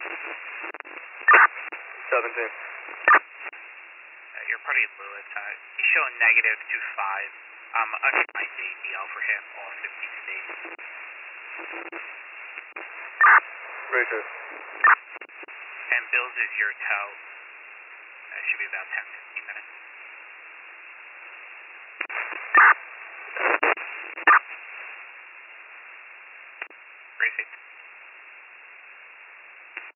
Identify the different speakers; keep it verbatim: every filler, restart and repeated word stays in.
Speaker 1: seventeen.
Speaker 2: Uh, you're pretty Lewis. Uh, he's showing negative two five. Um, under nine D B L for him, all fifty states.
Speaker 1: Roger.
Speaker 2: And Bills is your tow. That should be about ten, fifteen minutes.